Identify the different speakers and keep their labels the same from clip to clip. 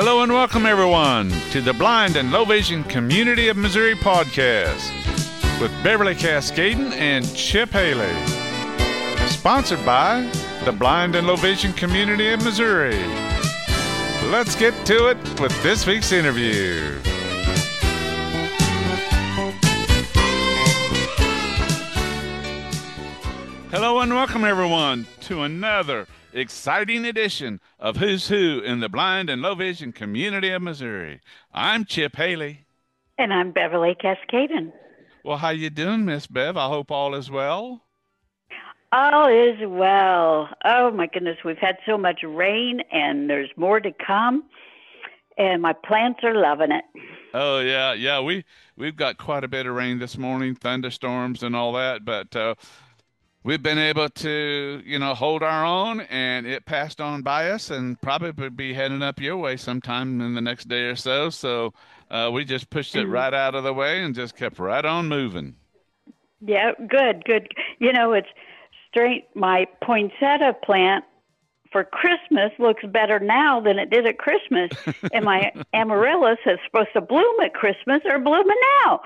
Speaker 1: Hello and welcome everyone to the Blind and Low Vision Community of Missouri podcast with Beverly Cascaden and Chip Haley. Sponsored by the Blind and Low Vision Community of Missouri. Let's get to it with this week's interview. Hello and welcome everyone to another exciting edition of Who's Who in the Blind and Low Vision Community of Missouri. I'm Chip Haley.
Speaker 2: And I'm Beverly Cascaden.
Speaker 1: Well, how you doing, Miss Bev? I hope all is well.
Speaker 2: All is well. Oh, my goodness. We've had so much rain, and there's more to come, and my plants are loving it.
Speaker 1: Oh, yeah. We've got quite a bit of rain this morning, thunderstorms and all that, but we've been able to, hold our own, and it passed on by us and probably be heading up your way sometime in the next day or so. So we just pushed it right out of the way and just kept right on moving.
Speaker 2: Yeah, good. It's straight. My poinsettia plant for Christmas looks better now than it did at Christmas. And my amaryllis is supposed to bloom at Christmas or blooming now.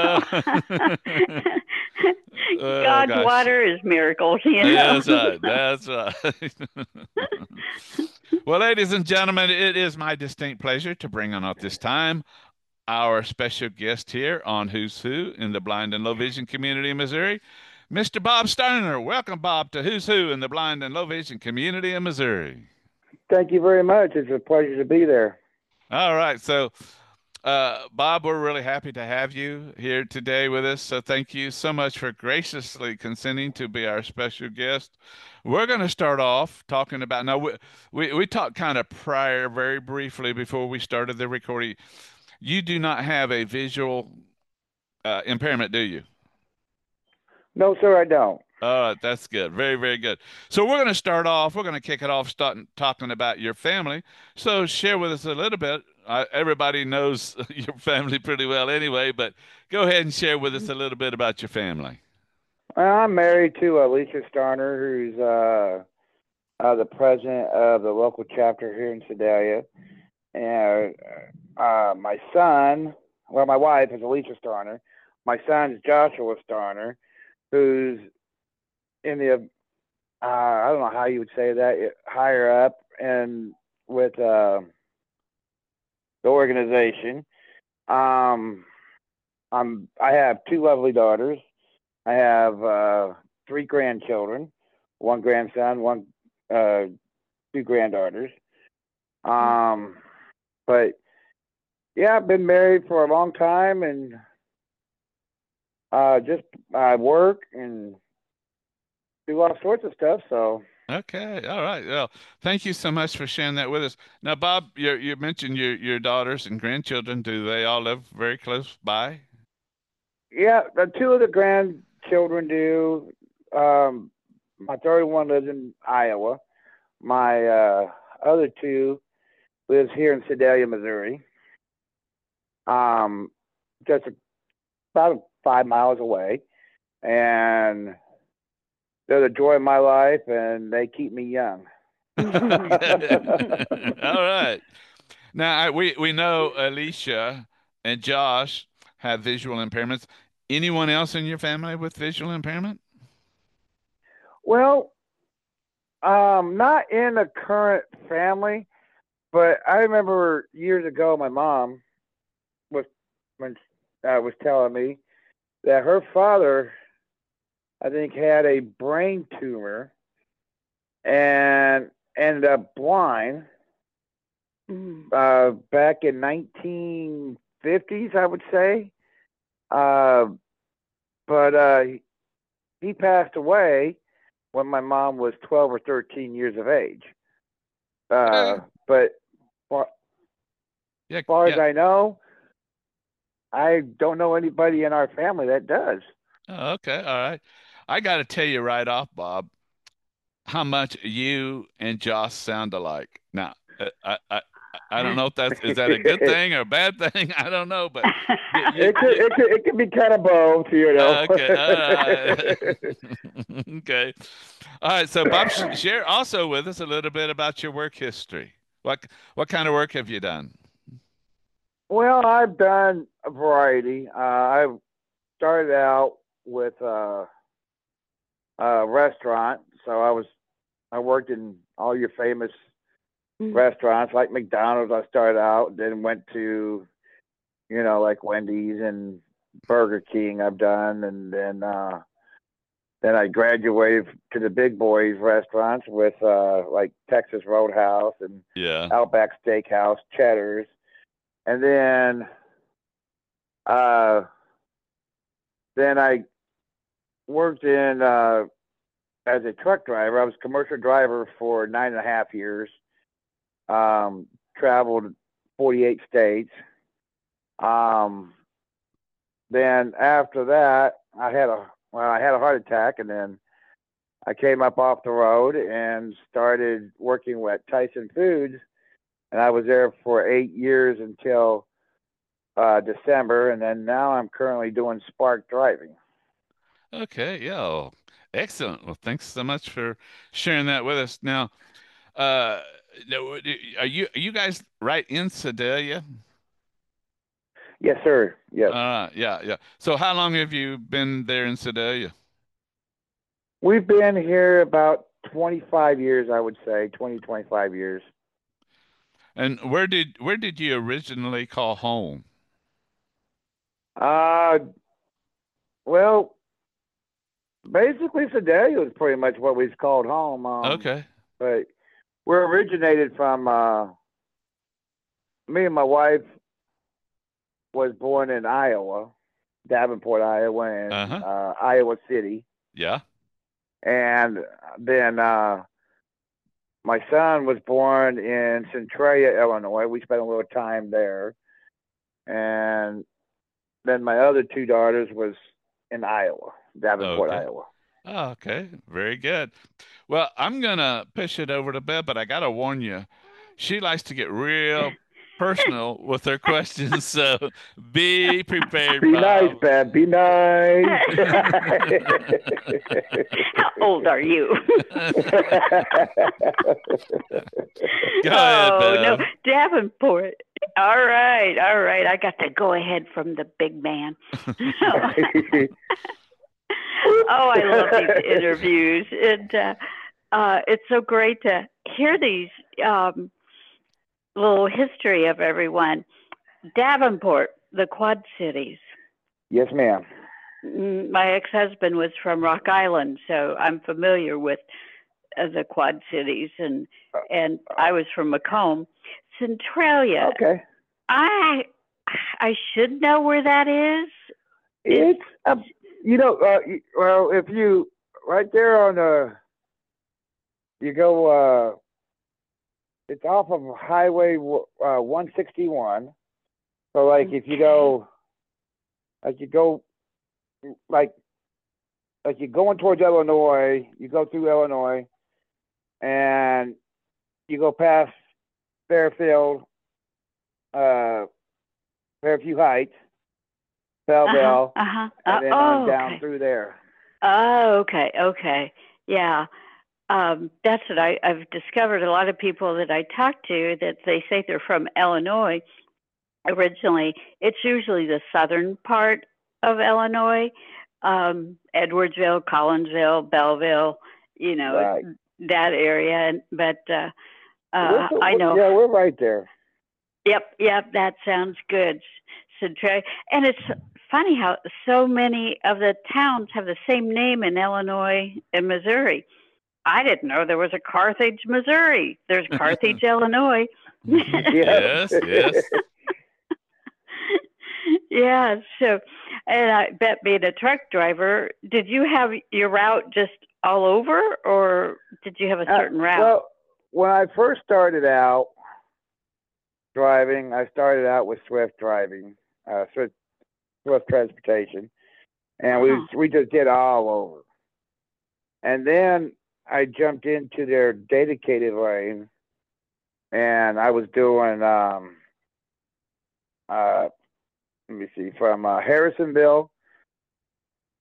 Speaker 2: God's water is miracles,
Speaker 1: That's right. Well, ladies and gentlemen, it is my distinct pleasure to bring on at this time our special guest here on Who's Who in the Blind and Low Vision Community of Missouri, Mr. Bob Sterner. Welcome, Bob, to Who's Who in the Blind and Low Vision Community of Missouri.
Speaker 3: Thank you very much. It's a pleasure to be there.
Speaker 1: All right. So, Bob, we're really happy to have you here today with us. So thank you so much for graciously consenting to be our special guest. We're going to start off talking about, now we talked kind of prior, very briefly before we started the recording. You do not have a visual impairment, do you?
Speaker 3: No, sir, I don't.
Speaker 1: All right, that's good. Very, very good. So we're going to kick it off starting talking about your family. So share with us a little bit. Everybody knows your family pretty well anyway, but go ahead and share with us a little bit about your family.
Speaker 3: I'm married to Alicia Starner, who's the president of the local chapter here in Sedalia. And my wife is Alicia Starner. My son's Joshua Starner, who's in the, I don't know how you would say that, higher up and with the organization. I have two lovely daughters. I have 3 grandchildren, 1 grandson, two granddaughters. But yeah, I've been married for a long time, and I work and do all sorts of stuff. So
Speaker 1: okay, all right. Well, thank you so much for sharing that with us. Now, Bob, you mentioned your daughters and grandchildren. Do they all live very close by?
Speaker 3: Yeah, the 2 of the grandchildren do. My third one lives in Iowa. My other 2 lives here in Sedalia, Missouri. Just about 5 miles away, and they're the joy of my life, and they keep me young.
Speaker 1: All right. Now, we know Alicia and Josh have visual impairments. Anyone else in your family with visual impairment?
Speaker 3: Well, not in the current family, but I remember years ago my mom was telling me that her father, I think, had a brain tumor and ended up blind back in 1950s, I would say. But he passed away when my mom was 12 or 13 years of age. But as far as I know, I don't know anybody in our family that does.
Speaker 1: Oh, okay. All right. I got to tell you right off, Bob, how much you and Josh sound alike. Now, I don't know if is that a good thing or a bad thing? I don't know, but
Speaker 3: it could be kind of both,
Speaker 1: Okay. Okay. All right. So, Bob, share also with us a little bit about your work history. What kind of work have you done?
Speaker 3: Well, I've done a variety. I've started out with a restaurant, so I worked in all your famous
Speaker 2: Mm.
Speaker 3: restaurants like McDonald's. I started out, then went to like Wendy's and Burger King. I've done, and then I graduated to the big boys restaurants with like Texas Roadhouse and
Speaker 1: Yeah.
Speaker 3: Outback Steakhouse, Cheddar's, and uh, then I worked in as a truck driver. I was a commercial driver for 9.5 years. Traveled 48 states. Um, then after that, I had a heart attack, and then I came up off the road and started working with Tyson Foods, and I was there for 8 years until December, and then now I'm currently doing Spark Driving.
Speaker 1: Okay. Yeah. Well, excellent. Well, thanks so much for sharing that with us. Now, uh, no, are you guys right in Sedalia?
Speaker 3: Yes, sir. Yes,
Speaker 1: Yeah, yeah. So how long have you been there in Sedalia?
Speaker 3: we've been here about 25 years, I would say 25 years.
Speaker 1: And where did you originally call home?
Speaker 3: Uh, well, basically Sedalia is pretty much what we've called home.
Speaker 1: Okay.
Speaker 3: But we're originated from me and my wife was born in Iowa, Davenport, Iowa, and
Speaker 1: Uh-huh.
Speaker 3: Iowa City,
Speaker 1: Yeah.
Speaker 3: and then my son was born in Centralia, Illinois. We spent a little time there, and then my other two daughters was in Iowa, Davenport,
Speaker 1: Okay.
Speaker 3: Iowa.
Speaker 1: Oh, okay. Very good. Well, I'm gonna push it over to Beth, but I gotta warn you, she likes to get real personal with her questions, so be prepared,
Speaker 3: Be nice,
Speaker 1: Bob.
Speaker 3: Beth. Be nice.
Speaker 2: How old are you?
Speaker 1: Go ahead,
Speaker 2: Oh, no,
Speaker 1: Bev.
Speaker 2: Davenport. All right, all right. I got to go ahead from the big man. Oh, I love these interviews, and it's so great to hear these um, little history of everyone. Davenport, the Quad Cities.
Speaker 3: Yes, ma'am.
Speaker 2: My ex-husband was from Rock Island, so I'm familiar with the Quad Cities, and I was from Macomb. Centralia,
Speaker 3: Okay.
Speaker 2: I I should know where that is. It's
Speaker 3: It's well, if you right there on you go it's off of Highway 161. So if you
Speaker 2: okay.
Speaker 3: go like like you're going towards Illinois, you go through Illinois, and you go past Fairfield, uh, Fairview Heights,
Speaker 2: Uh huh.
Speaker 3: Belleville,
Speaker 2: Uh huh.
Speaker 3: and then on
Speaker 2: Oh,
Speaker 3: down
Speaker 2: okay.
Speaker 3: through there.
Speaker 2: Oh, okay. Okay. Yeah. That's what I've discovered. A lot of people that I talk to that they say they're from Illinois originally. It's usually the southern part of Illinois, Edwardsville, Collinsville, Belleville, you know,
Speaker 3: Right.
Speaker 2: that area. But I know.
Speaker 3: Yeah, we're right there.
Speaker 2: Yep, yep, that sounds good. So, and it's funny how so many of the towns have the same name in Illinois and Missouri. I didn't know there was a Carthage, Missouri. There's Carthage, Illinois.
Speaker 3: Yep.
Speaker 1: Yes, yes.
Speaker 2: Yeah, so, and I bet being a truck driver, did you have your route just all over, or did you have a certain route?
Speaker 3: Well, when I first started out driving, I started out with Swift driving, Swift transportation, and
Speaker 2: Uh-huh.
Speaker 3: we just did all over. And then I jumped into their dedicated lane, and I was doing uh, let me see, from Harrisonville,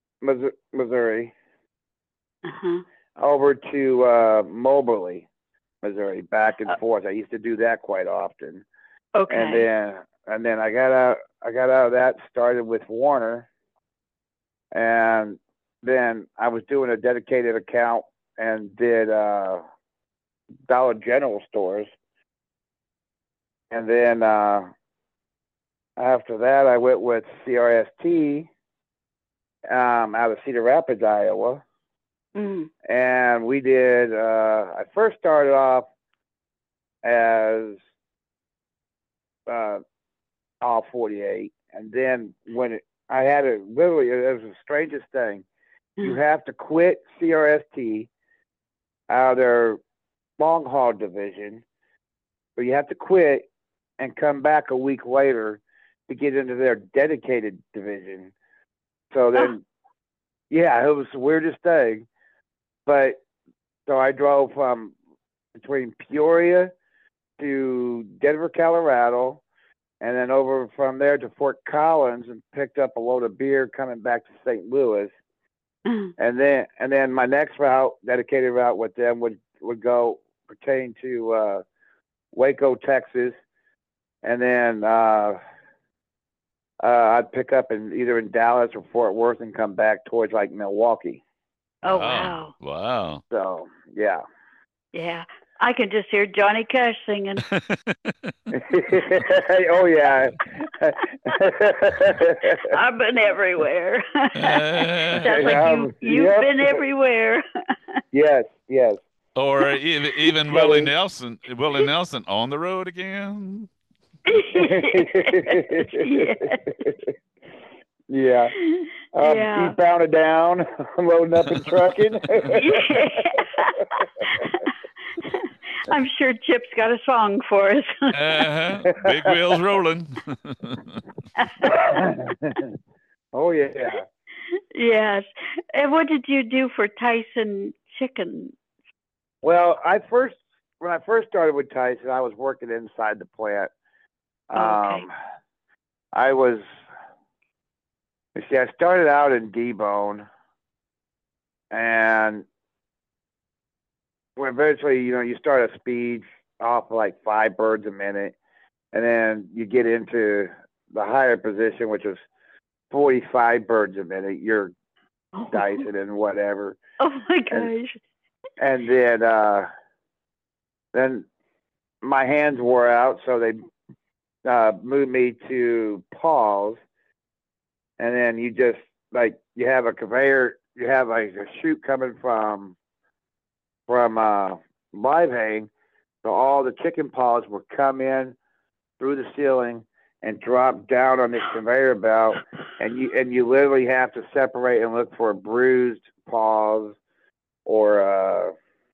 Speaker 3: Missouri,
Speaker 2: Uh-huh.
Speaker 3: over to Moberly. Missouri, back and forth. I used to do that quite often.
Speaker 2: Okay.
Speaker 3: And then I got out of that, started with Warner, and then I was doing a dedicated account and did Dollar General stores. And then after that, I went with CRST out of Cedar Rapids, Iowa. And we did, I first started off as all 48. And then I had it literally, it was the strangest thing. You have to quit CRST out of their long haul division, but you have to quit and come back a week later to get into their dedicated division. So then, yeah, it was the weirdest thing. But so I drove from between Peoria to Denver, Colorado, and then over from there to Fort Collins and picked up a load of beer coming back to St. Louis. And then my next route, dedicated route with them would go pertain to Waco, Texas, and then I'd pick up either in Dallas or Fort Worth and come back towards like Milwaukee.
Speaker 2: Oh, wow.
Speaker 1: Wow.
Speaker 3: So, yeah.
Speaker 2: Yeah. I can just hear Johnny Cash singing.
Speaker 3: Oh, yeah.
Speaker 2: I've been everywhere. Sounds like you've been everywhere.
Speaker 3: Yes.
Speaker 1: Or even Willie Nelson on the road again.
Speaker 3: Yeah. Eastbound and down, loading up and trucking.
Speaker 2: I'm sure Chip's got a song for us.
Speaker 1: Big wheels rolling.
Speaker 3: Oh, yeah.
Speaker 2: Yes. And what did you do for Tyson Chicken?
Speaker 3: Well, when I first started with Tyson, I was working inside the plant.
Speaker 2: Okay.
Speaker 3: I started out in debone, and eventually, you start a speed off like 5 birds a minute, and then you get into the higher position, which is 45 birds a minute. You're dicing and whatever.
Speaker 2: Oh my gosh!
Speaker 3: And then my hands wore out, so they moved me to paws. And then you just you have a conveyor, you have like a chute coming from live hang, so all the chicken paws would come in through the ceiling and drop down on this conveyor belt, and you literally have to separate and look for bruised paws or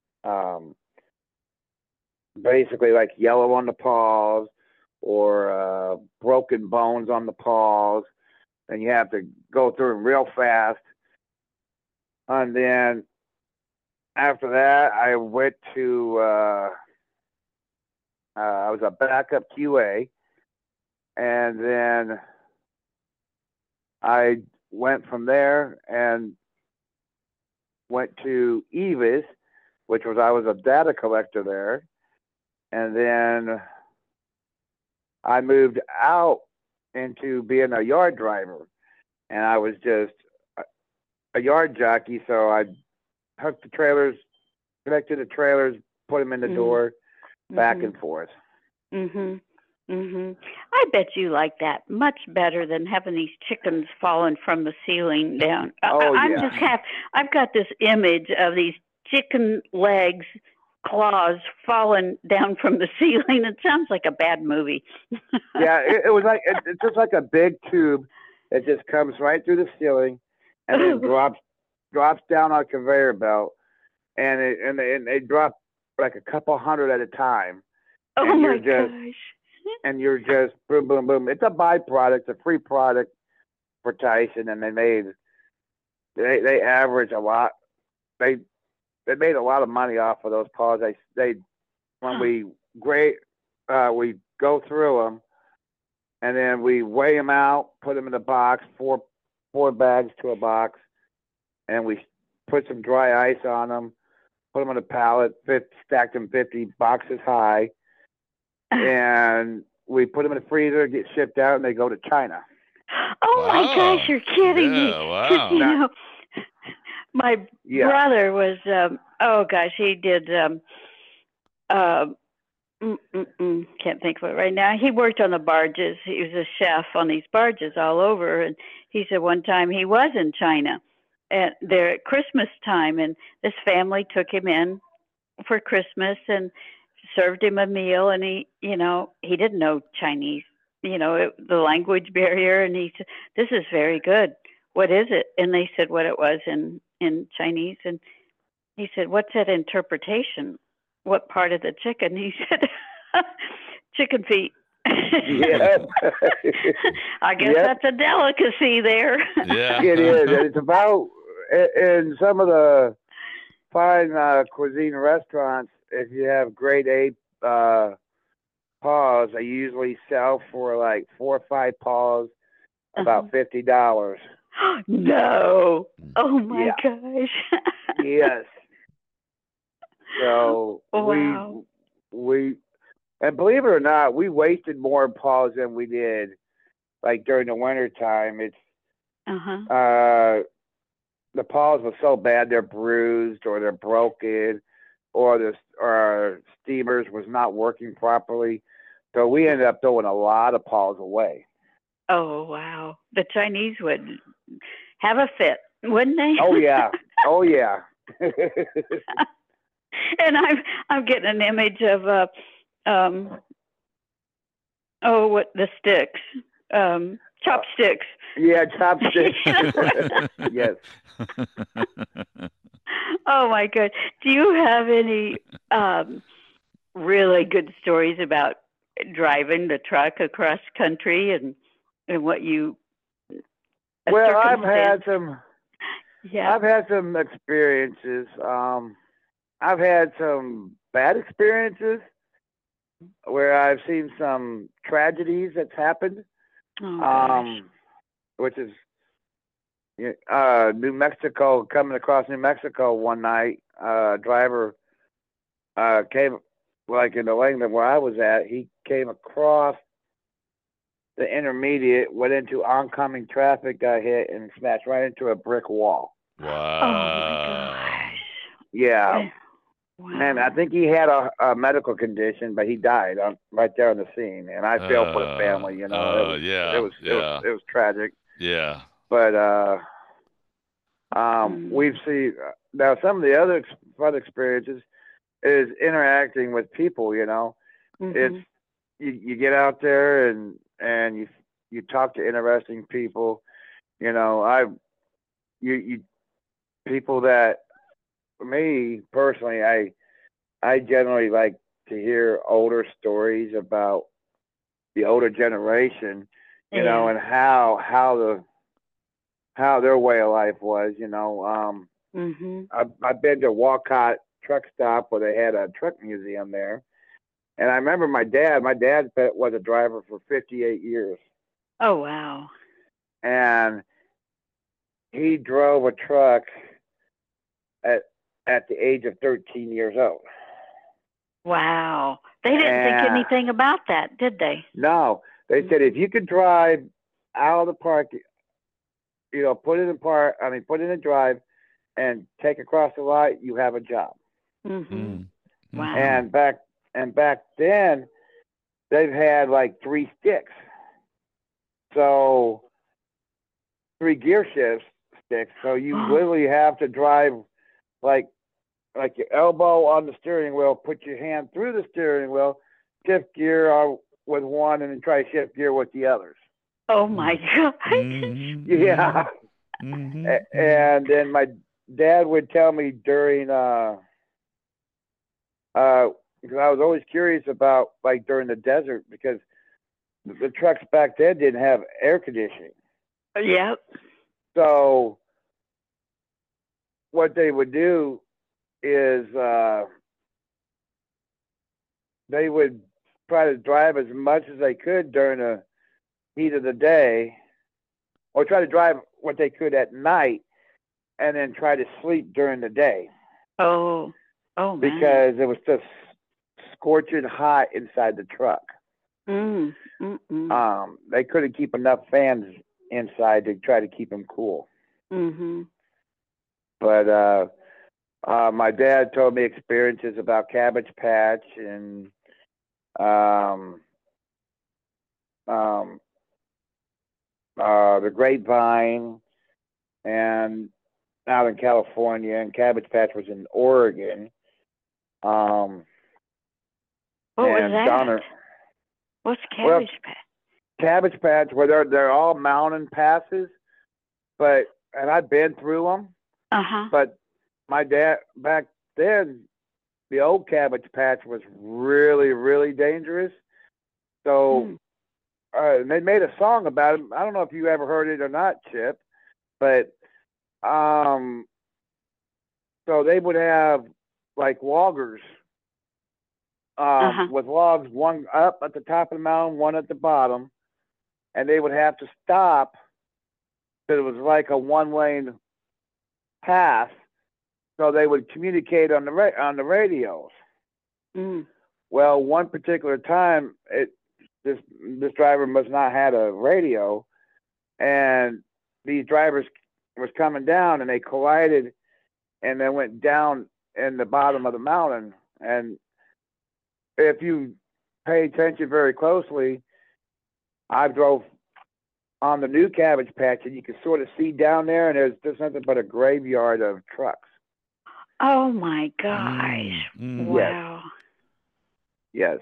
Speaker 3: basically like yellow on the paws or broken bones on the paws. And you have to go through them real fast. And then after that, I went to, I was a backup QA. And then I went from there and went to Evis, I was a data collector there. And then I moved out into being a yard driver, and I was just a yard jockey. So I hooked the trailers, connected the trailers, put them in the door, back and forth.
Speaker 2: I bet you like that much better than having these chickens falling from the ceiling down. I've got this image of these chicken legs, claws falling down from the ceiling. It sounds like a bad movie.
Speaker 3: Yeah, it was like it's just like a big tube that just comes right through the ceiling and then drops down on a conveyor belt, and they drop like a couple hundred at a time.
Speaker 2: Oh my gosh!
Speaker 3: And you're just boom, boom, boom. It's a byproduct, a free product for Tyson, and they average a lot. They made a lot of money off of those paws. When we go through them, and then we weigh them out, put them in a box, four bags to a box, and we put some dry ice on them, put them on a pallet, stacked them 50 boxes high, and we put them in the freezer, get shipped out, and they go to China.
Speaker 2: Oh my gosh,
Speaker 1: Wow.
Speaker 2: you're kidding me.
Speaker 1: Yeah,
Speaker 2: 'Cause, you
Speaker 1: wow.
Speaker 2: know, my
Speaker 3: Yeah.
Speaker 2: brother was, oh gosh, he did, uh, can't think of it right now. He worked on the barges. He was a chef on these barges all over. And he said one time he was in China there at Christmas time, and this family took him in for Christmas and served him a meal. And he didn't know Chinese, the language barrier. And he said, "This is very good. What is it?" And they said what it was in Chinese. And he said, "What's that interpretation? What part of the chicken?" He said, "Chicken feet."
Speaker 3: Yeah.
Speaker 2: I guess that's a delicacy there.
Speaker 1: Yeah.
Speaker 3: It is. And it's about, in some of the fine cuisine restaurants, if you have grade A paws, they usually sell for like 4 or 5 paws, about $50.
Speaker 2: No. Oh my
Speaker 3: Yeah.
Speaker 2: gosh.
Speaker 3: Yes. So
Speaker 2: Wow.
Speaker 3: we and believe it or not, we wasted more paws than we did like during the winter time. It's the paws were so bad they're bruised or they're broken or the steamers was not working properly. So we ended up throwing a lot of paws away.
Speaker 2: Oh wow. The Chinese would have a fit, wouldn't they?
Speaker 3: Oh yeah. Oh yeah.
Speaker 2: And I'm getting an image of what the sticks, chopsticks.
Speaker 3: Yeah, chopsticks. Yes.
Speaker 2: Oh my God! Do you have any really good stories about driving the truck across country and what you?
Speaker 3: Well, I've had some.
Speaker 2: Yeah.
Speaker 3: I've had some experiences. I've had some bad experiences where I've seen some tragedies that's happened.
Speaker 2: Oh,
Speaker 3: which is New Mexico, coming across New Mexico one night. Driver came, like in the lane where I was at, he came across the intermediate, went into oncoming traffic, got hit, and smashed right into a brick wall.
Speaker 1: Wow.
Speaker 2: Oh my gosh.
Speaker 3: Yeah.
Speaker 2: Wow.
Speaker 3: And I think he had a medical condition, but he died right there on the scene. And I feel for the family, It was tragic.
Speaker 1: Yeah.
Speaker 3: But we've seen now some of the other fun experiences is interacting with people. It's you get out there and you talk to interesting people. People that, me personally, I generally like to hear older stories about the older generation, and how their way of life was. I've been to Walcott truck stop where they had a truck museum there, and I remember my dad. My dad was a driver for 58 years.
Speaker 2: Oh wow!
Speaker 3: And he drove a truck at the age of 13 years old.
Speaker 2: Wow. They didn't think anything about that, did they?
Speaker 3: No. They said if you could drive out of the park, put it in drive and take across the lot, you have a job.
Speaker 2: Wow.
Speaker 3: And back then, they've had like 3 sticks. So 3 gear shifts sticks. So you literally have to drive like your elbow on the steering wheel, put your hand through the steering wheel, shift gear with one, and then try to shift gear with the others.
Speaker 2: Oh my God!
Speaker 3: Yeah. And then my dad would tell me during because I was always curious about like during the desert, because the trucks back then didn't have air conditioning.
Speaker 2: Yep.
Speaker 3: So what they would do is they would try to drive as much as they could during the heat of the day, or try to drive what they could at night, and then try to sleep during the day.
Speaker 2: Oh. Oh man.
Speaker 3: because it was just scorching hot inside the truck.
Speaker 2: Mm. Mm.
Speaker 3: They couldn't keep enough fans inside to try to keep them cool.
Speaker 2: Mhm.
Speaker 3: But my dad told me experiences about Cabbage Patch and um, um, the Grapevine, and out in California, and Cabbage Patch was in Oregon. Um,
Speaker 2: What was
Speaker 3: and
Speaker 2: that?
Speaker 3: Donner,
Speaker 2: What's
Speaker 3: well,
Speaker 2: Cabbage Patch?
Speaker 3: Cabbage Patch, where they're all mountain passes, but and I've been through them,
Speaker 2: Uh-huh.
Speaker 3: but my dad back then, the old Cabbage Patch was really, really dangerous. So
Speaker 2: Mm.
Speaker 3: they made a song about it. I don't know if you ever heard it or not, Chip, but um, so they would have like loggers
Speaker 2: Uh-huh.
Speaker 3: with logs, one up at the top of the mountain, one at the bottom, and they would have to stop because it was like a one-lane path. So they would communicate on the radios.
Speaker 2: Mm.
Speaker 3: Well, one particular time, this driver must not had a radio, and these drivers was coming down, and they collided, and then went down in the bottom of the mountain. And if you pay attention very closely, I drove on the new Cabbage Patch, and you can sort of see down there, and there's nothing but a graveyard of trucks.
Speaker 2: Oh my
Speaker 1: Mm,
Speaker 2: gosh.
Speaker 1: mm.
Speaker 3: Yes,
Speaker 2: Wow.
Speaker 3: yes.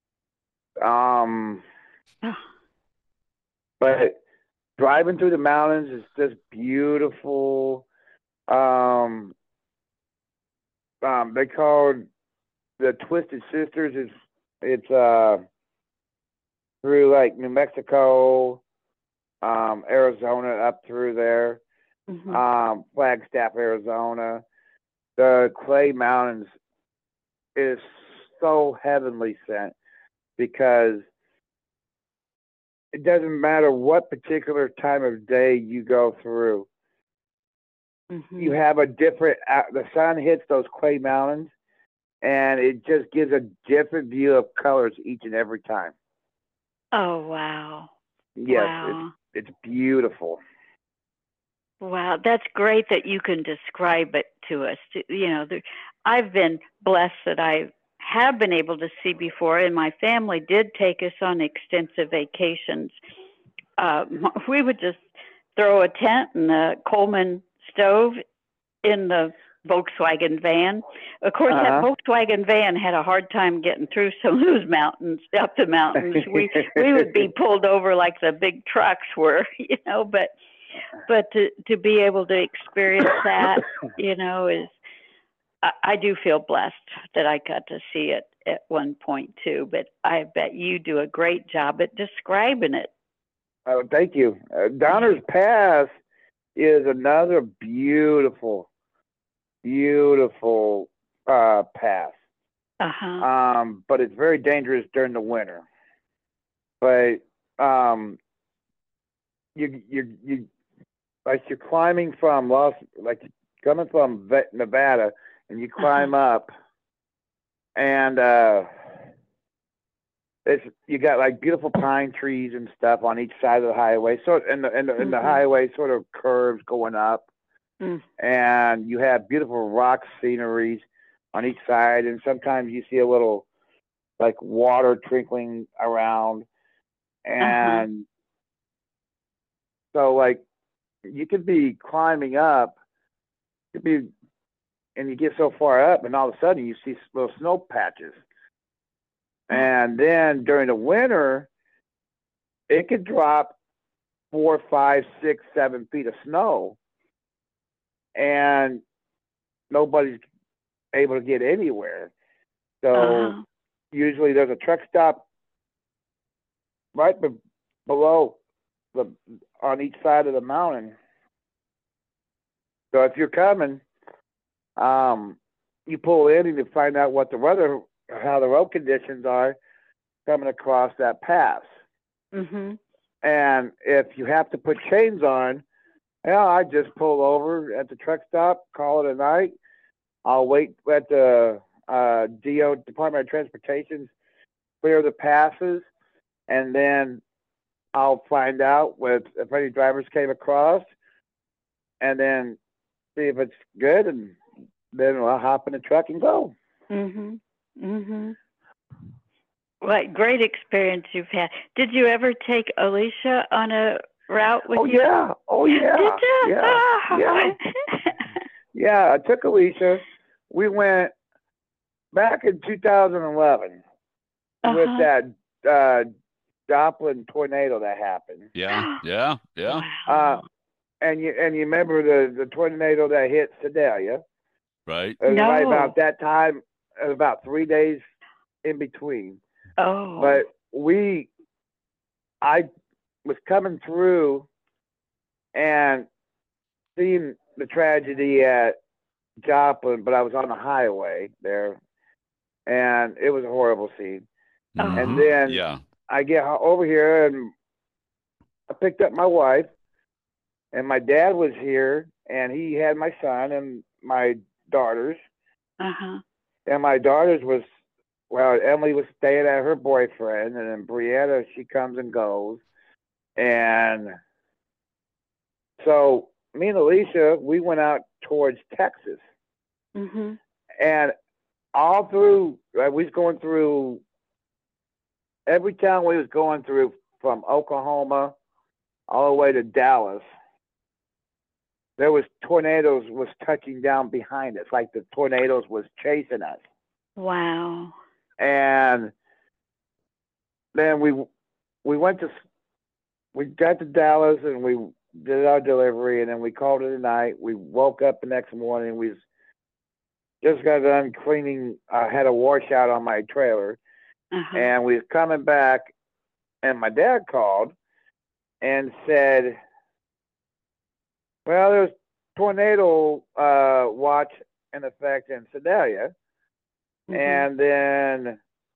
Speaker 3: Um,
Speaker 2: Oh.
Speaker 3: but driving through the mountains is just beautiful. Um, they called the Twisted Sisters. It's through like New Mexico, Arizona, up through there,
Speaker 2: Mhm.
Speaker 3: Flagstaff, Arizona. The Clay Mountains is so heavenly sent because it doesn't matter what particular time of day you go through. You
Speaker 2: Mhm.
Speaker 3: have a different. The sun hits those Clay Mountains, and it just gives a different view of colors each and every time.
Speaker 2: Oh wow.
Speaker 3: Yes,
Speaker 2: Wow.
Speaker 3: it's beautiful.
Speaker 2: Wow, that's great that you can describe it to us. You know, I've been blessed that I have been able to see before, and my family did take us on extensive vacations. We would just throw a tent and a Coleman stove in the Volkswagen van. Of course, that
Speaker 3: Uh
Speaker 2: Volkswagen van had a hard time getting through some of those mountains, up the mountains. We would be pulled over like the big trucks were, you know. But to be able to experience that, you know, is I do feel blessed that I got to see it at one point too. But I bet you do a great job at describing it.
Speaker 3: Oh, thank you. Donner's Pass is another beautiful, beautiful pass.
Speaker 2: Uh huh.
Speaker 3: But it's very dangerous during the winter. But um, you like you're climbing from like coming from Nevada, and you
Speaker 2: Uh huh.
Speaker 3: climb up, and it's you got like beautiful pine trees and stuff on each side of the highway. So and the
Speaker 2: Mhm.
Speaker 3: highway sort of curves going up,
Speaker 2: Mm.
Speaker 3: and you have beautiful rock sceneries on each side, and sometimes you see a little like water trickling around,
Speaker 2: Uh huh.
Speaker 3: and so like you could be climbing up, could be, and you get so far up, and all of a sudden you see little snow patches, and then during the winter it could drop 4, 5, 6, 7 feet of snow, and nobody's able to get anywhere.
Speaker 2: Uh
Speaker 3: So
Speaker 2: huh.
Speaker 3: usually there's a truck stop right below the on each side of the mountain. So if you're coming, um, you pull in and you find out what the weather, how the road conditions are coming across that pass.
Speaker 2: Mhm.
Speaker 3: And if you have to put chains on, yeah, I just pull over at the truck stop, call it a night, I'll wait at the DO Department of Transportation clear the passes, and then I'll find out if any drivers came across, and then see if it's good, and then I'll hop in the truck and go.
Speaker 2: Mhm. Mhm. What great experience you've had. Did you ever take Alicia on a route with you?
Speaker 3: Yeah. Oh yeah.
Speaker 2: Did you?
Speaker 3: Yeah.
Speaker 2: Oh.
Speaker 3: Yeah. Yeah. I took Alicia. We went back in 2011 with that Joplin tornado that happened.
Speaker 1: Yeah. Yeah. Yeah.
Speaker 2: Wow.
Speaker 3: And you remember the tornado that hit Sedalia?
Speaker 1: Right.
Speaker 3: It was
Speaker 2: No.
Speaker 3: right about that time. It was about 3 days in between.
Speaker 2: Oh.
Speaker 3: But I was coming through and seeing the tragedy at Joplin, but I was on the highway there, and it was a horrible scene.
Speaker 1: Mhm.
Speaker 3: And then
Speaker 1: Yeah.
Speaker 3: I get over here, and I picked up my wife, and my dad was here, and he had my son and my daughters. And my daughters Emily was staying at her boyfriend, and then Brianna, she comes and goes. And so me and Alicia, we went out towards Texas.
Speaker 2: Mhm.
Speaker 3: And all through, we was going through every town we was going through, from Oklahoma all the way to Dallas. There was tornadoes was touching down behind us, like the tornadoes was chasing us.
Speaker 2: Wow.
Speaker 3: And then we got to Dallas, and we did our delivery, and then we called it a night. We woke up the next morning. We just got done cleaning. I had a washout on my trailer, and we was coming back, and my dad called and said, well, there's tornado watch in effect in Sedalia. And then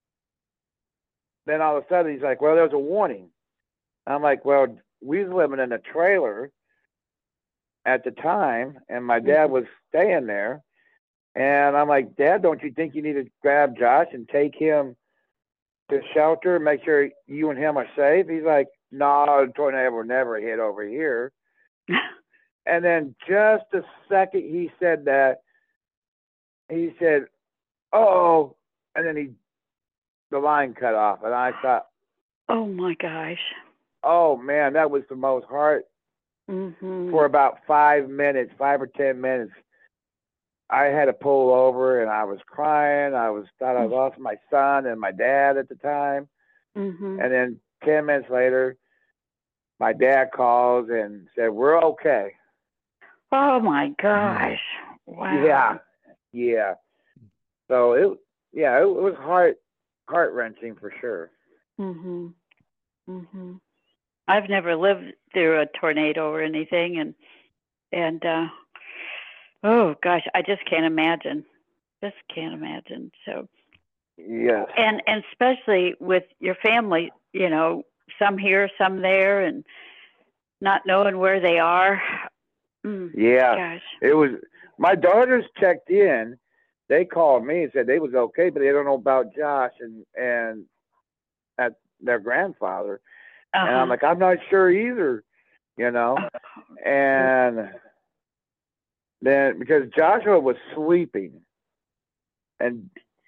Speaker 3: all of a sudden he's like, well, there's a warning. I'm like, well, we was living in a trailer at the time, and my dad was staying there. And I'm like, Dad, don't you think you need to grab Josh and take him to shelter, make sure you and him are safe? He's like, no, the tornado will never hit over here. And then just the second he said that, he said, oh, and then the line cut off. And I thought,
Speaker 2: oh my gosh.
Speaker 3: Oh man, that was the most hard for about 5 or 10 minutes. I had to pull over, and I was crying. Thought I lost my son and my dad at the time. And then 10 minutes later, my dad calls and said, we're okay.
Speaker 2: Oh my gosh. Wow.
Speaker 3: Yeah. So it was heart-wrenching for sure.
Speaker 2: I've never lived through a tornado or anything, and oh gosh, I just can't imagine. So
Speaker 3: yes,
Speaker 2: and especially with your family, some here, some there, and not knowing where they are.
Speaker 3: Gosh. It was. My daughters checked in. They called me and said they was okay, but they don't know about Josh and at their grandfather. And I'm like, I'm not sure either, And then because Joshua was sleeping, and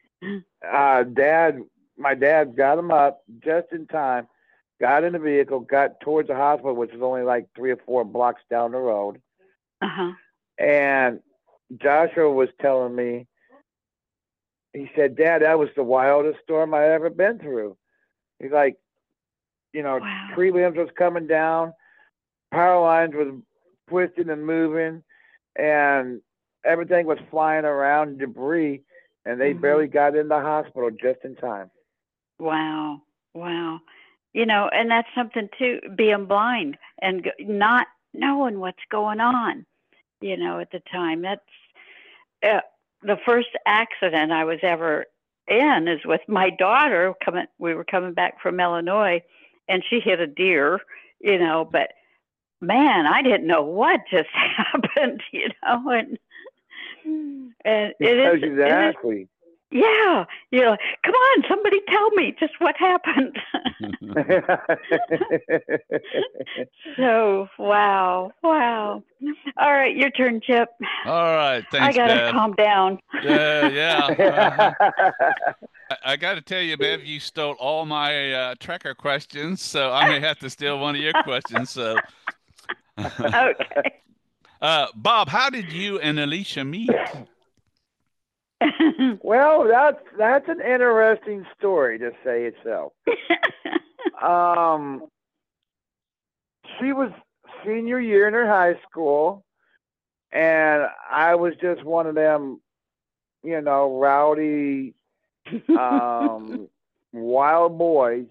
Speaker 3: my dad got him up just in time, got in the vehicle, got towards the hospital, which was only like 3 or 4 blocks down the road. And Joshua was telling me, he said, Dad, that was the wildest storm I ever been through. He's like, wow. Tree limbs was coming down, power lines was twisting and moving, and everything was flying around, debris, and they barely got in the hospital just in time.
Speaker 2: Wow. And that's something too, being blind and not knowing what's going on, at the time. That's the first accident I was ever in is with my daughter. We were coming back from Illinois, and she hit a deer, but man, I didn't know what just happened, And
Speaker 3: It tells you
Speaker 2: it is,
Speaker 3: exactly.
Speaker 2: yeah. You're like, come on, somebody tell me just what happened. So, wow. All right, your turn, Chip.
Speaker 1: All right,
Speaker 2: I
Speaker 1: thanks,
Speaker 2: gotta
Speaker 1: Bev.
Speaker 2: calm down.
Speaker 1: Yeah. I got to tell you, Bev, you stole all my tracker questions, so I may have to steal one of your questions. So,
Speaker 2: Okay.
Speaker 1: Bob, how did you and Alicia meet?
Speaker 3: Well, that's an interesting story to say itself. Um, she was senior year in her high school, and I was just one of them, rowdy, wild boys,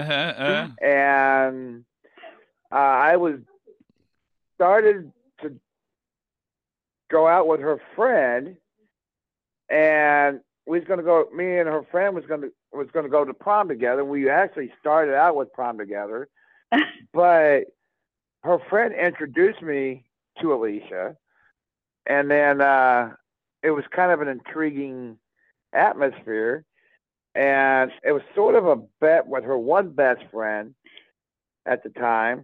Speaker 3: and I was started to go out with her friend, and we was gonna go. Me and her friend was gonna go to prom together. We actually started out with prom together, but her friend introduced me to Alicia, and then it was kind of an intriguing atmosphere, and it was sort of a bet with her one best friend at the time,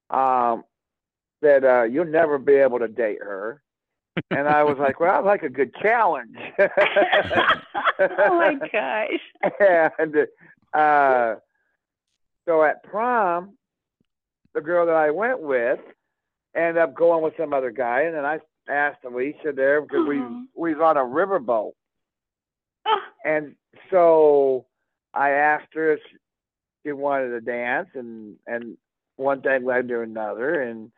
Speaker 3: that you'll never be able to date her. And I was like, well, I like a good challenge.
Speaker 2: Oh my gosh.
Speaker 3: And so at prom, the girl that I went with ended up going with some other guy, and then I asked Alicia there because we was on a riverboat, and so I asked her if she wanted to dance, and one thing led to another, and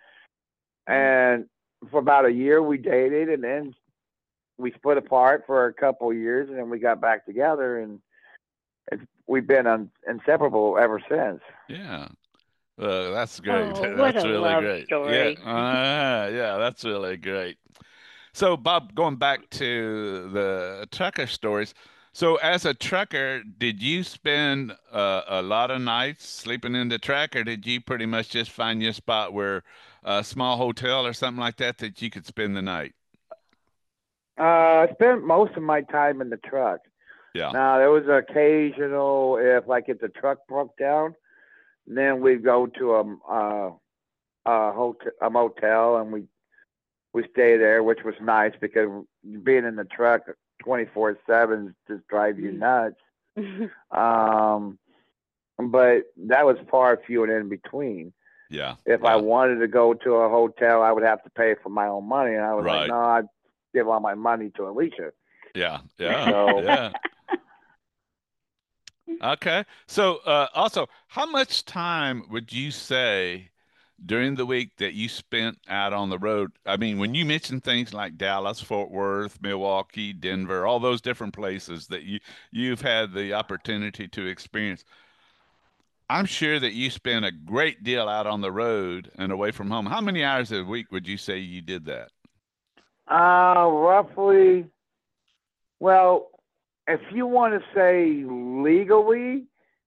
Speaker 3: for about a year we dated, and then we split apart for a couple of years, and then we got back together, and we've been inseparable ever since.
Speaker 1: Yeah. That's great.
Speaker 2: Oh, what
Speaker 1: That's
Speaker 2: a
Speaker 1: really
Speaker 2: love
Speaker 1: great. Yeah.
Speaker 2: story.
Speaker 1: Yeah, that's really great. So, Bob, going back to the trucker stories. So, as a trucker, did you spend a lot of nights sleeping in the truck, or did you pretty much just find your spot where a small hotel or something like that that you could spend the night?
Speaker 3: I spent most of my time in the truck.
Speaker 1: Yeah.
Speaker 3: Now there was occasional if the truck broke down, then we'd go to a motel, and we stay there, which was nice because being in the truck 24/7 just drives you nuts. But that was far few and in between.
Speaker 1: Yeah.
Speaker 3: If I wanted to go to a hotel, I would have to pay for my own money, and I was like,
Speaker 1: Right.
Speaker 3: no, I'd give all my money to Alicia.
Speaker 1: Yeah.
Speaker 3: So
Speaker 1: Yeah. Okay. So, also, how much time would you say during the week that you spent out on the road? I mean, when you mention things like Dallas, Fort Worth, Milwaukee, Denver, all those different places that you've had the opportunity to experience, I'm sure that you spent a great deal out on the road and away from home. How many hours a week would you say you did that?
Speaker 3: roughly, well, if you want to say legally,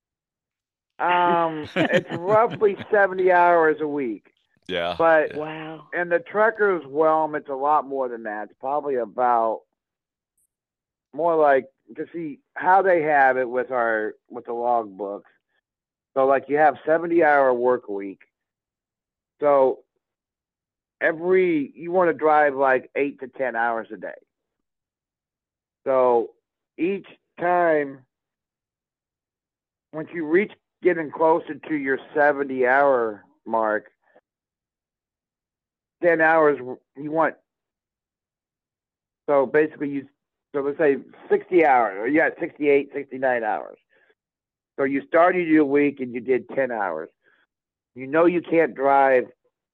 Speaker 3: it's roughly 70 hours a week.
Speaker 1: Yeah.
Speaker 3: But
Speaker 2: Wow.
Speaker 3: in the trucker's realm, it's a lot more than that. It's probably about more like to see how they have it with the log books. So like you have 70-hour work week. So you want to drive like 8 to 10 hours a day. So each time, once you reach getting closer to your 70-hour mark, 10 hours you want. So basically so let's say 60 hours, or you got 68, 69 hours. So you started your week and you did 10 hours. You can't drive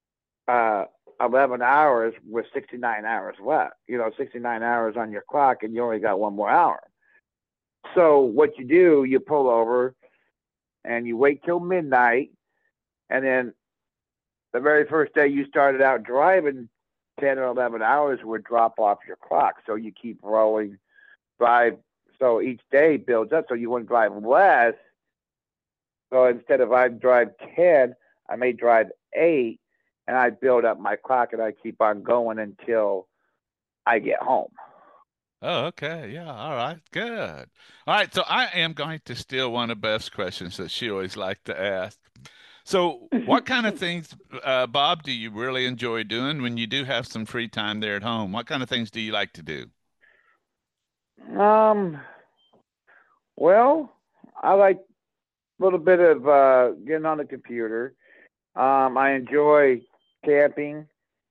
Speaker 3: 11 hours with 69 hours left. 69 hours on your clock, and you only got one more hour. So what you do, you pull over and you wait till midnight, and then the very first day you started out driving, 10 or 11 hours would drop off your clock. So you keep rolling, drive. So each day builds up. So you want to drive less. So instead of I drive 10, I may drive 8, and I build up my clock, and I keep on going until I get home.
Speaker 1: Oh, okay. Yeah. All right. Good. All right. So I am going to steal one of Beth's questions that she always liked to ask. So, what kind of things, Bob, do you really enjoy doing when you do have some free time there at home? What kind of things do you like to do?
Speaker 3: Um, well, I like a little bit of getting on the computer. I enjoy camping.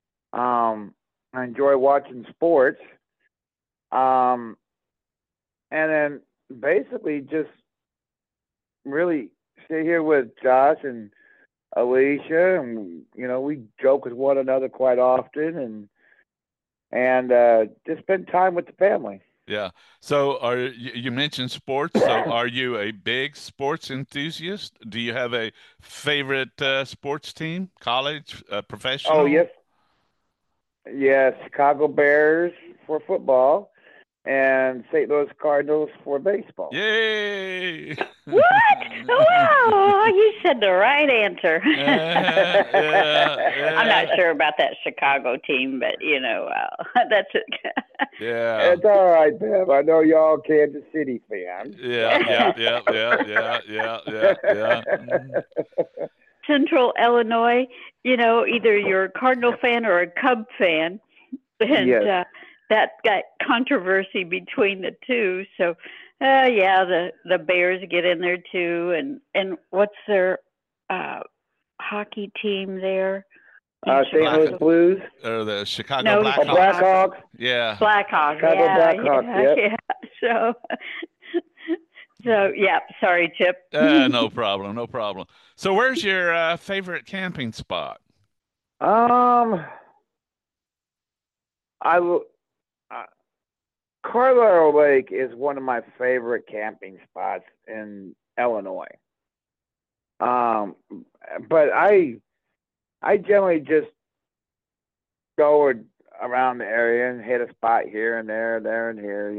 Speaker 3: I enjoy watching sports. Um, and then basically just really sit here with Josh and Alicia, and we joke with one another quite often, and just spend time with the family.
Speaker 1: Yeah. So, you mentioned sports. So, are you a big sports enthusiast? Do you have a favorite sports team, college,
Speaker 3: Oh
Speaker 1: professional?
Speaker 3: yes, yes, Chicago Bears for football, and St. Louis Cardinals for baseball.
Speaker 1: Yay!
Speaker 2: What? Wow, you said the right answer.
Speaker 1: Yeah,
Speaker 2: I'm not
Speaker 1: yeah,
Speaker 2: sure about that Chicago team, but that's it.
Speaker 1: yeah.
Speaker 3: It's all right, Bev. I know y'all Kansas City fans.
Speaker 1: Yeah, yeah, yeah, yeah, yeah, yeah, yeah, yeah. Mhm.
Speaker 2: Central Illinois, either you're a Cardinal fan or a Cub fan, and
Speaker 3: Yes.
Speaker 2: that got controversy between the two. So, yeah, the Bears get in there too, and what's their uh, hockey team there in
Speaker 3: St.
Speaker 1: Black
Speaker 3: Louis
Speaker 2: Chicago?
Speaker 3: Blues.
Speaker 1: or the Chicago
Speaker 2: No,
Speaker 3: Oh,
Speaker 1: Blackhawks.
Speaker 2: Chicago.
Speaker 3: Blackhawks.
Speaker 1: Yeah.
Speaker 2: Blackhawks.
Speaker 3: Chicago
Speaker 2: Yeah,
Speaker 3: Blackhawks.
Speaker 2: yeah,
Speaker 3: Yep.
Speaker 2: yeah. So, so yeah. Sorry, Chip.
Speaker 1: No problem, no problem. So, where's your favorite camping spot?
Speaker 3: Um, I will. Uh, Carlisle Lake is one of my favorite camping spots in Illinois. Um, but I generally just go around the area and hit a spot here and there and here.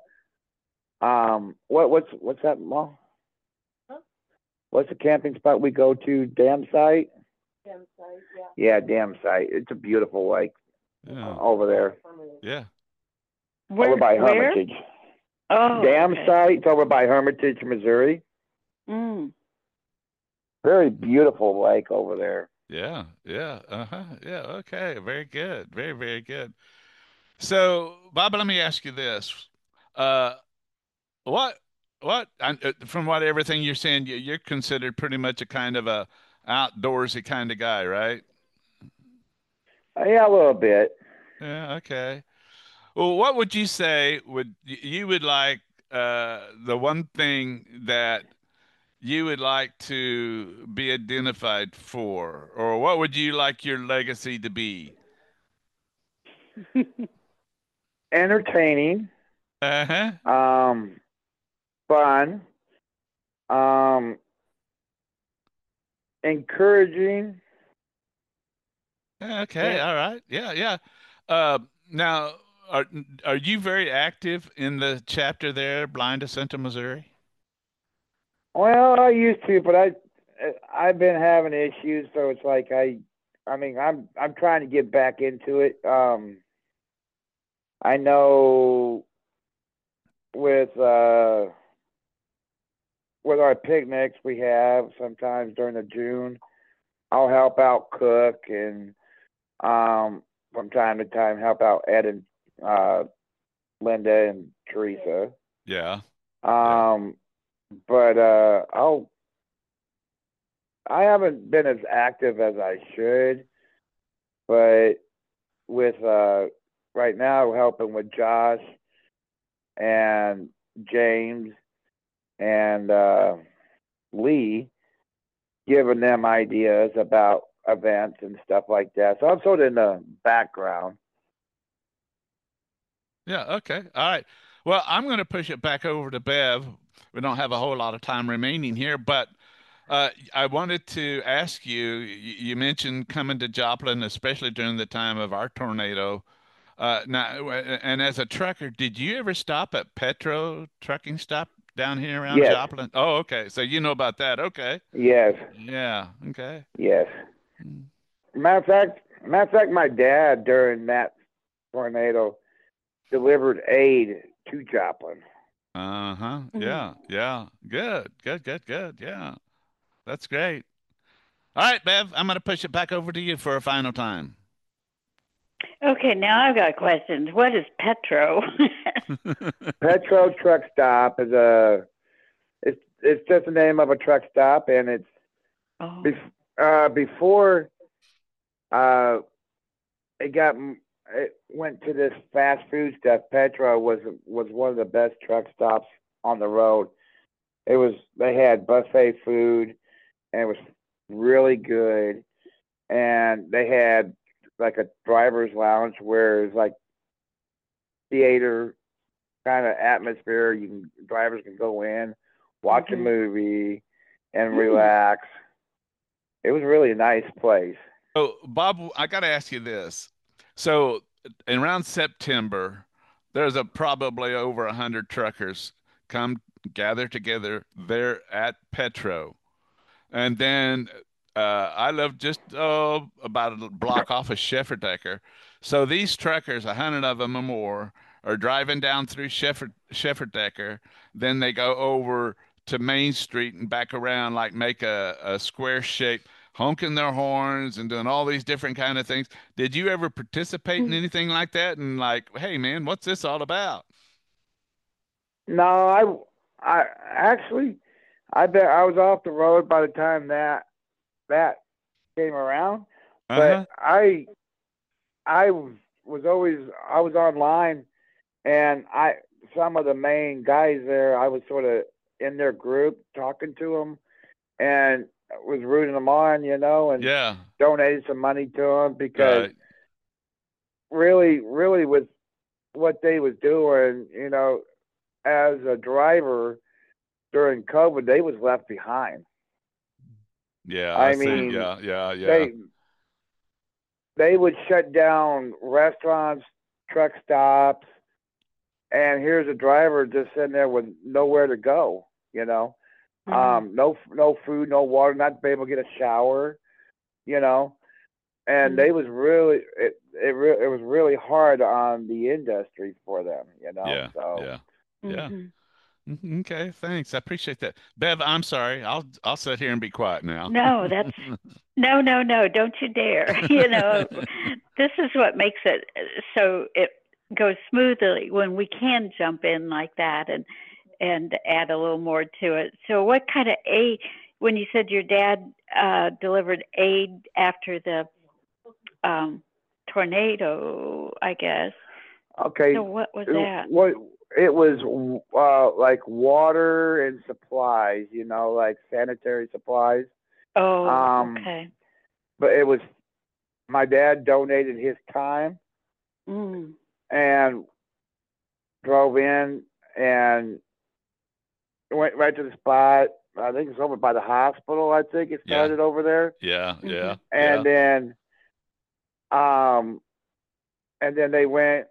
Speaker 3: What's that, Mom? What's the camping spot we go to? Dam site. Yeah, Dam site. It's a beautiful lake
Speaker 1: Yeah,
Speaker 3: over there,
Speaker 1: yeah.
Speaker 3: over by
Speaker 2: Where?
Speaker 3: Hermitage.
Speaker 2: Oh,
Speaker 3: Dam
Speaker 2: okay.
Speaker 3: site. It's over by Hermitage, Missouri.
Speaker 2: Mm.
Speaker 3: Very beautiful lake over there.
Speaker 1: Yeah, yeah, uh-huh. Yeah, okay. Very good. Very, very good. So, Bob, let me ask you this. Uh, what, from what everything you're saying, you're considered pretty much a kind of a outdoorsy kind of guy, right?
Speaker 3: Yeah, a little bit.
Speaker 1: Yeah, okay. Well, what would you say you would like the one thing that you would like to be identified for, or what would you like your legacy to be?
Speaker 3: Entertaining.
Speaker 1: Uh-huh.
Speaker 3: Um, fun. Um, encouraging.
Speaker 1: Okay,
Speaker 3: And
Speaker 1: all right. Yeah, yeah. Uh, now, are are you very active in the chapter there, Blind to Central Missouri?
Speaker 3: well, I used to, but I've been having issues, so it's like I mean, I'm trying to get back into it. I know with uh with our picnics we have sometimes during the June, I'll help out cook and from time to time help out Ed and uh Linda and Teresa.
Speaker 1: Yeah, yeah.
Speaker 3: Um, but I haven't been as active as I should, but with right now helping with Josh and James and Lee, giving them ideas about events and stuff like that. So I'm sort of in the background.
Speaker 1: Yeah, okay. All right. Well, I'm going to push it back over to Bev. We don't have a whole lot of time remaining here, but I wanted to ask you, you mentioned coming to Joplin, especially during the time of our tornado. Now, and as a trucker, did you ever stop at Petro trucking stop down here around
Speaker 3: Yes,
Speaker 1: Joplin? Oh, okay. So you know about that. Okay.
Speaker 3: yes,
Speaker 1: Yeah. Okay.
Speaker 3: yes. Matter of fact, my dad during that tornado, delivered aid to Joplin.
Speaker 1: Uh-huh.
Speaker 2: Mm.
Speaker 1: Yeah. Yeah. Good. Good. Good. Good. Yeah. That's great. All right, Bev, I'm going to push it back over to you for a final time.
Speaker 2: Okay, now I've got questions. What is Petro?
Speaker 3: Petro Truck Stop is it's just the name of a truck stop, and it's
Speaker 2: Oh.
Speaker 3: before uh, it went to this fast food stuff. Petro was one of the best truck stops on the road. They had buffet food, and it was really good. And they had like a driver's lounge where it's like theater kind of atmosphere. Drivers can go in, watch a
Speaker 2: Mhm.
Speaker 3: movie, and
Speaker 2: Mm.
Speaker 3: relax. It was really a nice place.
Speaker 1: So, Bob, I got to ask you this. So, in around September, there's a probably over 100 truckers come gather together there at Petro. And then I live just about a block off of Shefferdecker. So these truckers, 100 of them or more, are driving down through Shefferdecker. Then they go over to Main Street and back around, like make a square shape, honking their horns and doing all these different kind of things. Did you ever participate in
Speaker 2: Mm.
Speaker 1: anything like that? And like, hey man, what's this all about?
Speaker 3: No, I actually, I bet I was off the road by the time that came around. But
Speaker 1: Uh-huh.
Speaker 3: I I was online, and some of the main guys there, I was sort of in their group talking to them, and was rooting them on, and
Speaker 1: Yeah.
Speaker 3: donated some money to them because
Speaker 1: Right.
Speaker 3: really with what they was doing, as a driver during COVID, they was left behind.
Speaker 1: Yeah, I
Speaker 3: I
Speaker 1: see.
Speaker 3: mean,
Speaker 1: Yeah, yeah, yeah.
Speaker 3: they they would shut down restaurants, truck stops, and here's a driver just sitting there with nowhere to go.
Speaker 2: Mhm.
Speaker 3: No food, no water, not be able to get a shower. You know, and
Speaker 2: Mhm.
Speaker 3: they was really it was really hard on the industry for them.
Speaker 1: Yeah,
Speaker 3: So
Speaker 1: yeah, yeah.
Speaker 2: Mhm.
Speaker 1: Okay, thanks. I appreciate that. Bev, I'm sorry. I'll sit here and be quiet now.
Speaker 2: No, that's no, no, no. Don't you dare. This is what makes it so it goes smoothly when we can jump in like that and add a little more to it. So, what kind of aid? When you said your dad delivered aid after the um, tornado, I guess. So,
Speaker 3: okay,
Speaker 2: what was that?
Speaker 3: what it was like water and supplies, like sanitary supplies.
Speaker 2: Oh,
Speaker 3: Um,
Speaker 2: okay.
Speaker 3: but it was my dad donated his time
Speaker 2: Mm.
Speaker 3: and drove in and went right to the spot. I think it's over by the hospital. I think it
Speaker 1: Yeah,
Speaker 3: started over there,
Speaker 1: yeah, yeah,
Speaker 2: Mhm.
Speaker 3: and
Speaker 1: yeah,
Speaker 3: then um, and then they went.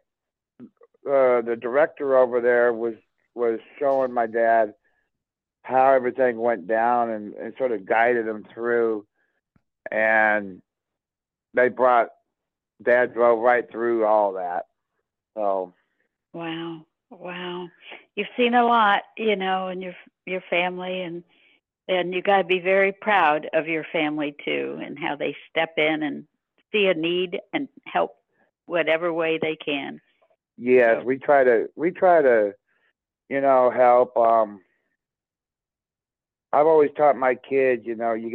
Speaker 3: The director over there was showing my dad how everything went down and sort of guided him through. And they brought dad drove right through all that. So
Speaker 2: Wow. Wow. You've seen a lot, and your family and you got to be very proud of your family too and how they step in and see a need and help whatever way they can.
Speaker 3: yes,
Speaker 2: So,
Speaker 3: we try to help. I've always taught my kids,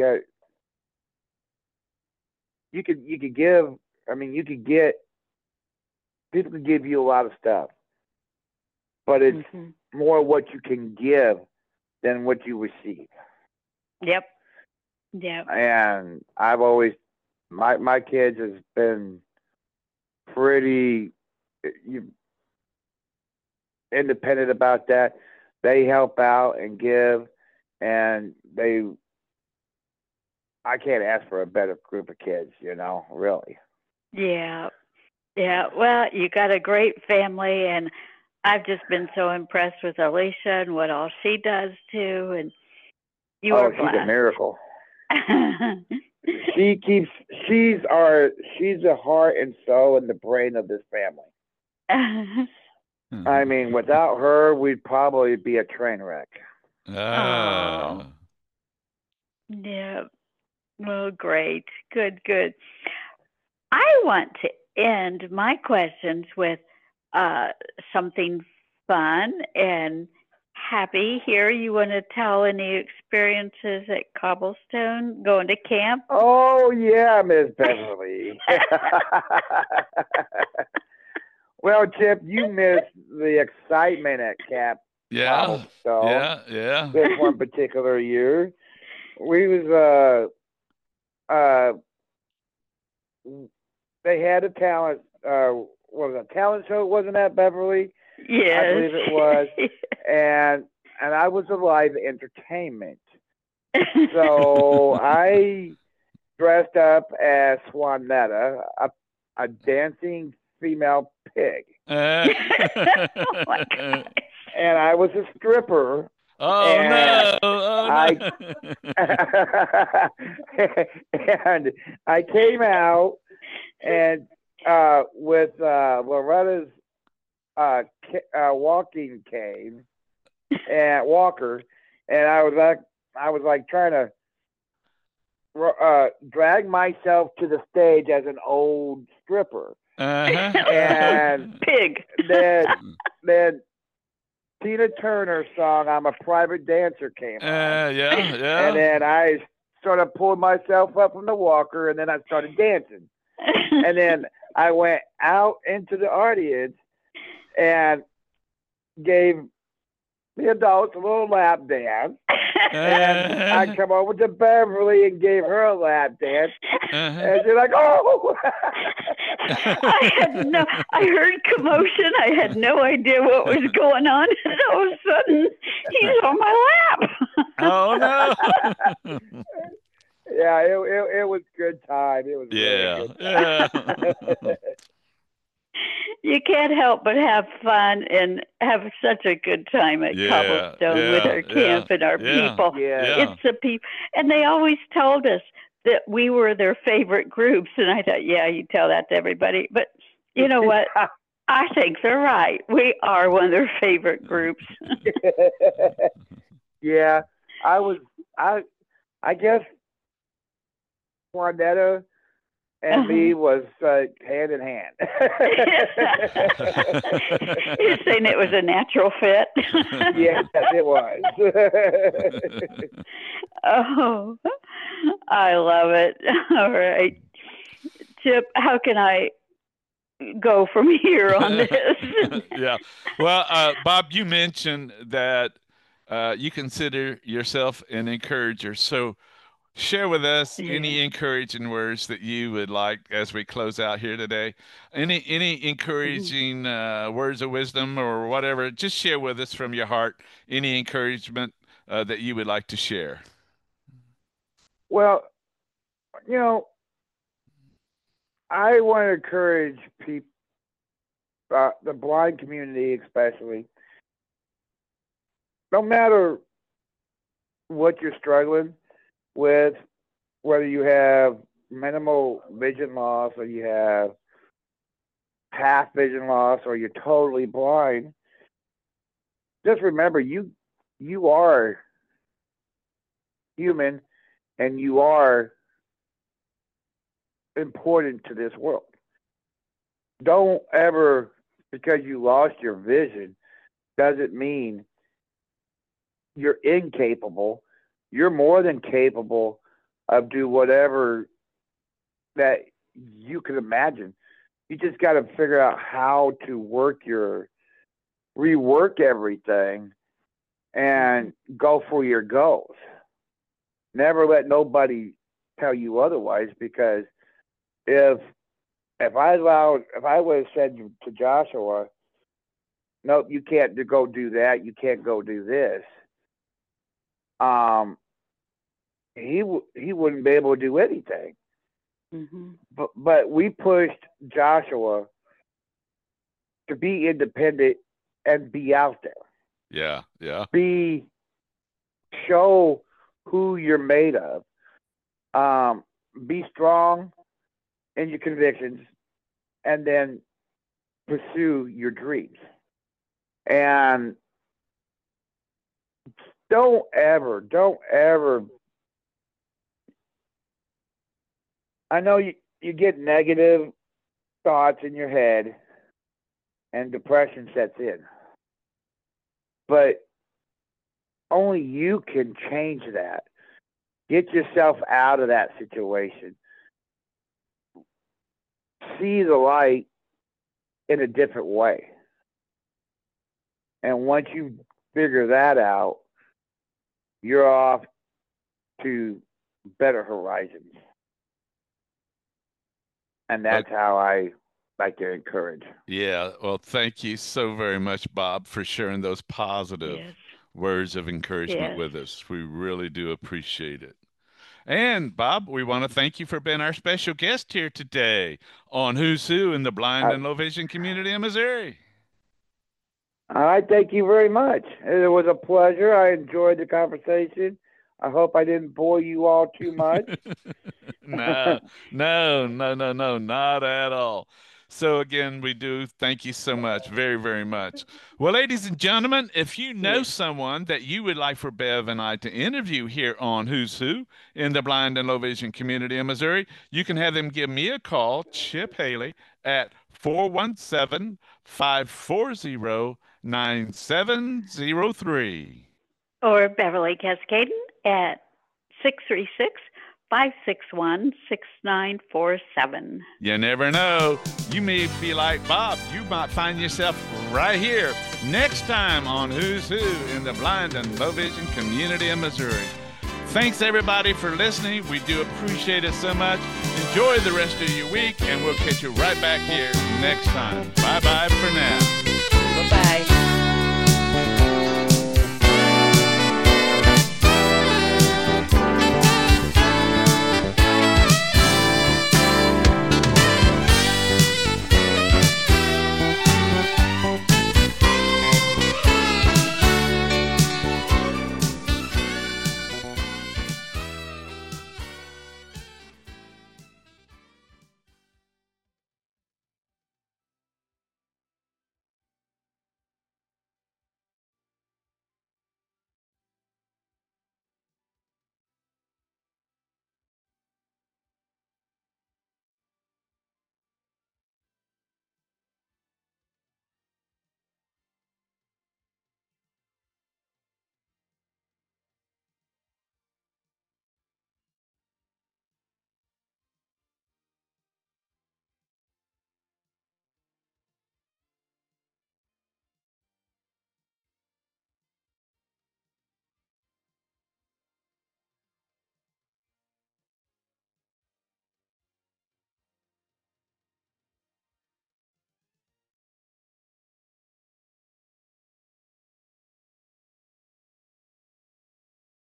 Speaker 3: you could give. I mean, you could get people can give you a lot of stuff, but it's
Speaker 2: mhm.
Speaker 3: more what you can give than what you receive.
Speaker 2: Yep. Yep.
Speaker 3: And I've always my kids has been pretty you, independent about that. They help out and give, and I can't ask for a better group of kids, really.
Speaker 2: Yeah. Yeah. Well, you got a great family and I've just been so impressed with Alicia and what all she does too and you are
Speaker 3: Oh, she's a
Speaker 2: blessed.
Speaker 3: miracle. She keeps she's the heart and soul and the brain of this family. I mean, without her, we'd probably be a train wreck.
Speaker 2: Oh,
Speaker 1: Ah.
Speaker 2: yeah. Well, great. Good, good. I want to end my questions with uh, something fun and happy here. You want to tell any experiences at Cobblestone, going to camp?
Speaker 3: Oh yeah, Miss Beverly. Well, Chip, you missed the excitement at Camp
Speaker 1: Yeah,
Speaker 3: Cobblestone
Speaker 1: yeah, yeah.
Speaker 3: this one particular year. We was uh they had a talent what was it, a talent show, wasn't that, Beverly? I
Speaker 2: Yes.
Speaker 3: believe it was. And I was a live entertainment. So I dressed up as Swanetta, a dancing female pig.
Speaker 1: Uh,
Speaker 2: Oh my gosh.
Speaker 3: And I was a stripper,
Speaker 1: oh
Speaker 3: and
Speaker 1: no! Oh
Speaker 3: I
Speaker 1: no!
Speaker 3: and I came out and with Loretta's walking cane and walker, and I was like trying to drag myself to the stage as an old stripper, and
Speaker 2: Pig.
Speaker 3: then Tina Turner's song "I'm a Private Dancer" came on,
Speaker 1: Yeah,
Speaker 3: and
Speaker 1: yeah.
Speaker 3: then I sort of pulled myself up from the walker, and then I started dancing, and then I went out into the audience and gave the adults a little lap dance. And I come over to Beverly and gave her a lap dance, and she's like, "Oh!"
Speaker 2: I heard commotion. I had no idea what was going on, and all of a sudden, he's on my lap.
Speaker 1: Oh no!
Speaker 3: Yeah, it was good time. It was really a
Speaker 1: Yeah,
Speaker 3: good
Speaker 1: yeah.
Speaker 3: time.
Speaker 2: You can't help but have fun and have such a good time at
Speaker 1: Yeah,
Speaker 2: Cobblestone with
Speaker 1: yeah,
Speaker 2: our
Speaker 1: yeah,
Speaker 2: camp and our
Speaker 1: yeah,
Speaker 2: people.
Speaker 3: Yes.
Speaker 1: yeah.
Speaker 2: It's the people, and they always told us that we were their favorite groups. And I thought, yeah, you tell that to everybody, but you know what? I think they're right. We are one of their favorite groups.
Speaker 3: Yeah, I was. I guess Juanetta and me was hand in hand.
Speaker 2: You're saying it was a natural fit?
Speaker 3: Yes, it was.
Speaker 2: Oh, I love it. All right. Chip, how can I go from here on this?
Speaker 1: Yeah. Well, Bob, you mentioned that you consider yourself an encourager. So share with us
Speaker 2: Yeah.
Speaker 1: any encouraging words that you would like as we close out here today. Any encouraging words of wisdom or whatever. Just share with us from your heart any encouragement that you would like to share.
Speaker 3: Well, you know, I want to encourage people, the blind community especially, no matter what you're struggling with, whether you have minimal vision loss or you have half vision loss or you're totally blind, just remember you are human and you are important to this world. Don't ever, because you lost your vision doesn't mean you're incapable. You're more than capable of do whatever that you can imagine. You just got to figure out how to rework everything and go for your goals. Never let nobody tell you otherwise, because if if I would have said to Joshua, nope, you can't go do that, you can't go do this, um, he wouldn't be able to do anything.
Speaker 2: Mm-hmm.
Speaker 3: But we pushed Joshua to be independent and be out there.
Speaker 1: Yeah, yeah.
Speaker 3: Be show who you're made of. Um, be strong in your convictions, and then pursue your dreams. And don't ever. I know you get negative thoughts in your head and depression sets in. But only you can change that. Get yourself out of that situation. See the light in a different way. And once you figure that out, you're off to better horizons. And that's how I like to encourage.
Speaker 1: Yeah. Well, thank you so very much, Bob, for sharing those positive words of encouragement with us. We really do appreciate it. And Bob, we want to thank you for being our special guest here today on Who's Who in the blind and low vision community in Missouri.
Speaker 3: All right, thank you very much. It was a pleasure. I enjoyed the conversation. I hope I didn't bore you all too much.
Speaker 1: No, not at all. So again, we do thank you so much, very, very much. Well, ladies and gentlemen, if you know someone that you would like for Bev and I to interview here on Who's Who in the blind and low vision community in Missouri, you can have them give me a call, Chip Haley, at 417-540-9703.
Speaker 2: Or Beverly Cascaden at 636-561-6947.
Speaker 1: You never know. You may be like Bob. You might find yourself right here next time on Who's Who in the blind and low vision community in Missouri. Thanks, everybody, for listening. We do appreciate it so much. Enjoy the rest of your week, and we'll catch you right back here next time. Bye-bye for now.
Speaker 2: Bye-bye.